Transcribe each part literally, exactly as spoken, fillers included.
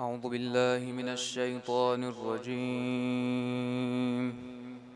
أعوذ بالله من الشيطان الرجيم.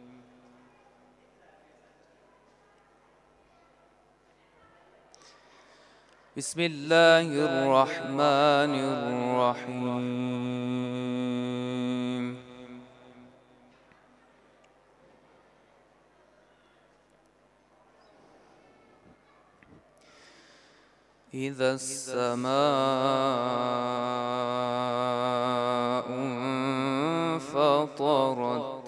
بسم الله الرحمن الرحيم. إذا السماء انفطرت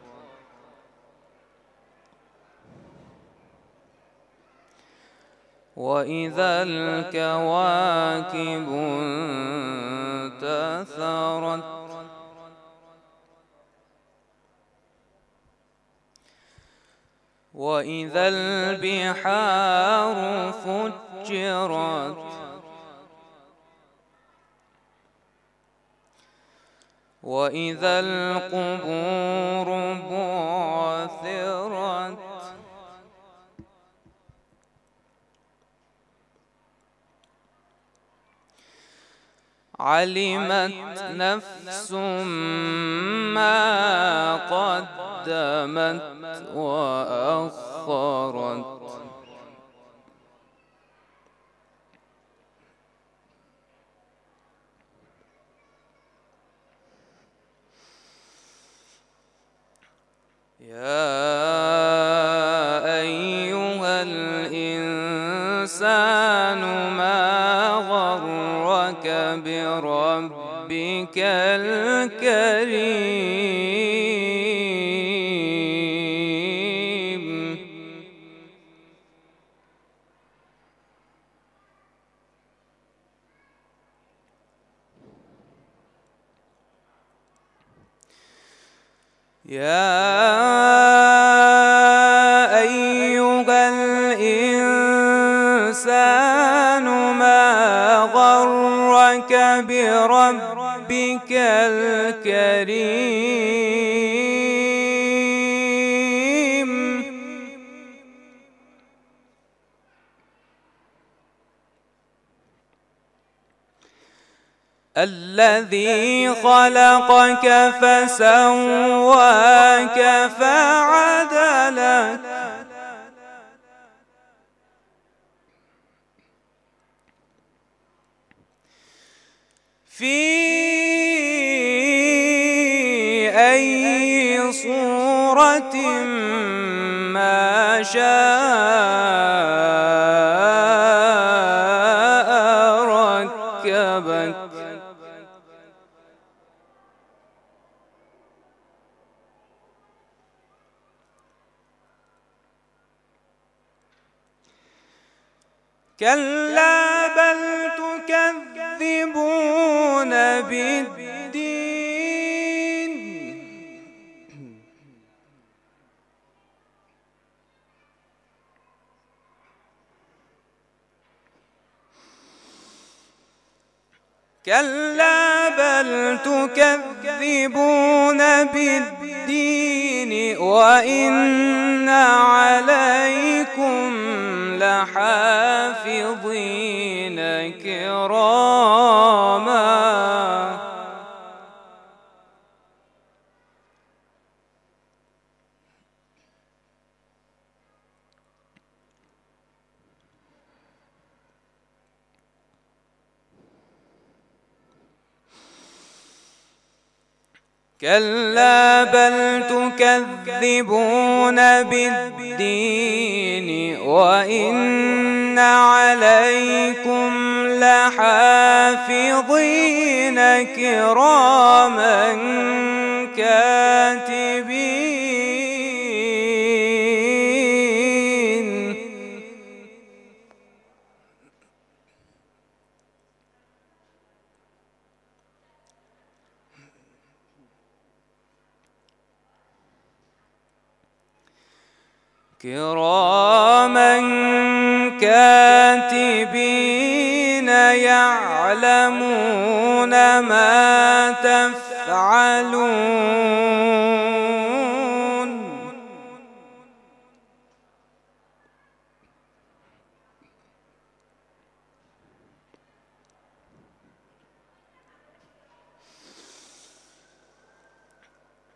وإذا الكواكب انتثرت وإذا البحار فجرت وإذا القبور بعثرت علمت نفس ما قدمت وأخرت يا أيها الإنسان ما غرك بربك الكريم يا أيها الإنسان ما غرك بربك الكريم الذي خلقك فسواك فعدلك في أي صورة ما شاء ركبك كلا بل تكذبون بالدين كلا بل تكذبون بالدين وإن عليكم لحافظين كراما كلا بل تكذبون بالدين وإن عليكم لحافظين كراما كاتبين كراما كاتبين يعلمون ما تفعلون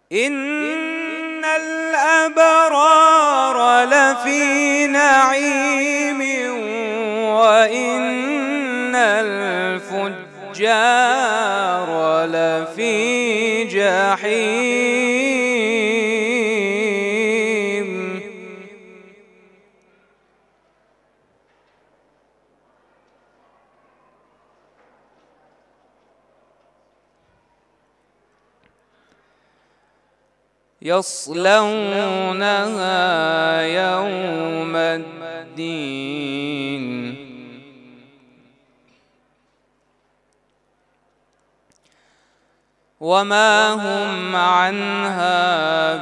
إن الأبرار لفي نعيم وإن الفجار لفي جحيم. يصلونها يوم الدين وما هم عنها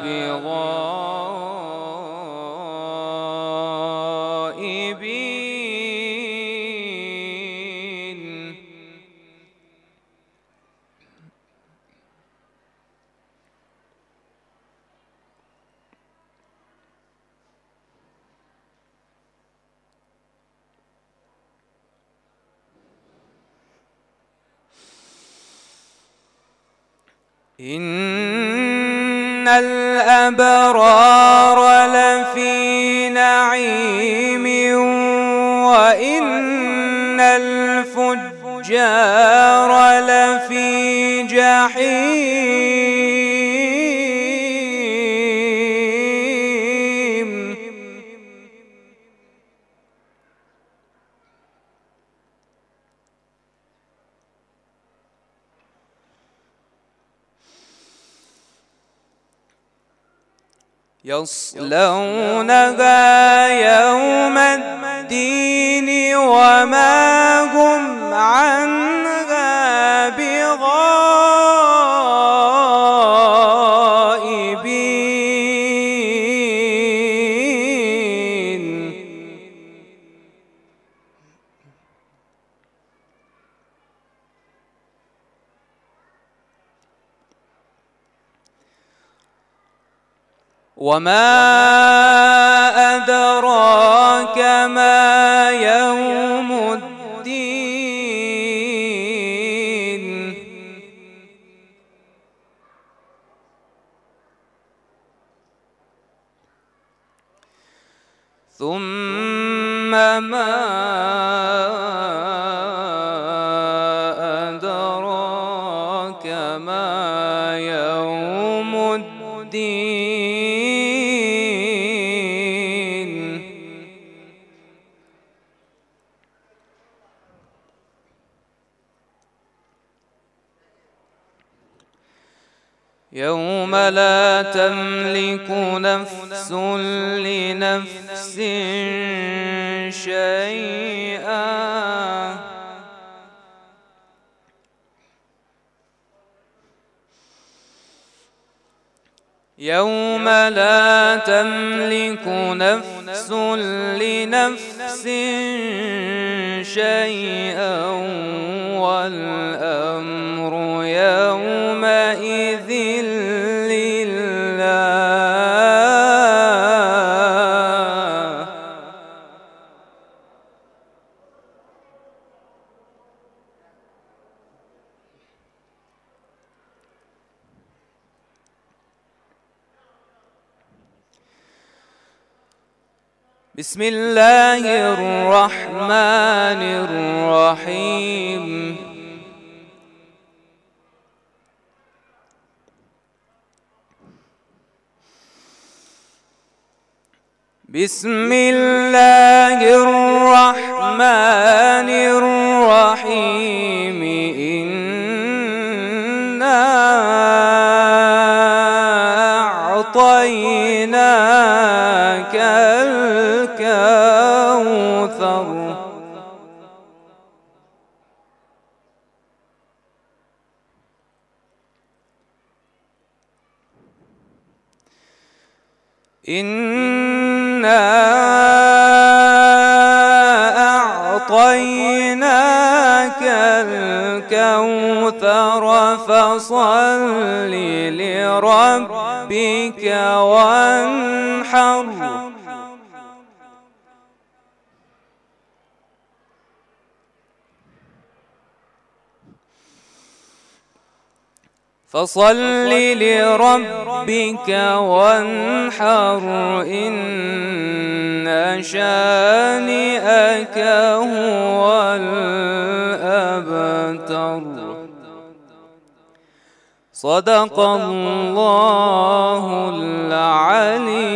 بغائبين. إن الأبرار لفي نعيم وإن الفجار لفي جحيم. يصلونها يوم الدين وما هم عنها بغائبين. وما أدراك ما يوم الدين. ثم ما أدراك ما يوم الدين. يوم لا تملك نفس لنفس شيئا يوم لا تملك نفس لنفس شيئا والأمر يومئذ لله. بسم الله الرحمن الرحيم. بسم الله الرحمن الرحيم. إنا أعطيناك الكوثر. إنا أعطيناك الكوثر فصل لربك وانحر. فصل لربك وانحر إن شانئك هو الأبتر. صدق الله العلي